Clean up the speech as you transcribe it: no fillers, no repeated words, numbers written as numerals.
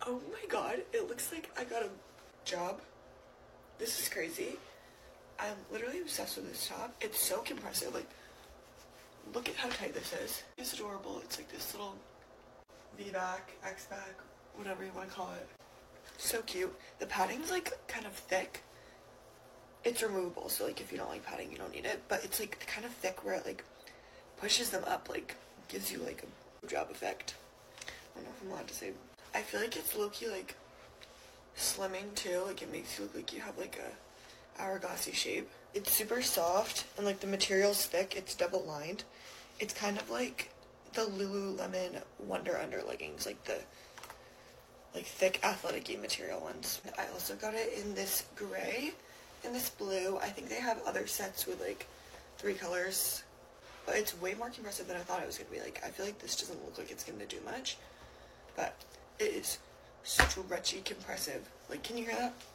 Oh my god, it looks like I got a job. This is crazy. I'm literally obsessed with this top. It's so compressive. Like, look at how tight this is. It's adorable. It's like this little V-back, X-back, whatever you want to call it. So cute. The padding's like kind of thick. It's removable, so like if you don't like padding, you don't need it. But it's like kind of thick where it like pushes them up, like gives you like a job effect. I don't know if I'm allowed to say. I feel like it's low-key like slimming too. Like it makes you look like you have like a hourglassy shape. It's super soft and like the material's thick. It's double lined. It's kind of like the Lululemon Wonder Under leggings, like the thick athletic-y material ones. I also got it in this gray and this blue. I think they have other sets with like 3 colors, but it's way more compressive than I thought it was gonna be. Like I feel like this doesn't look like it's gonna do much, but it is stretchy compressive. Like, can you hear that?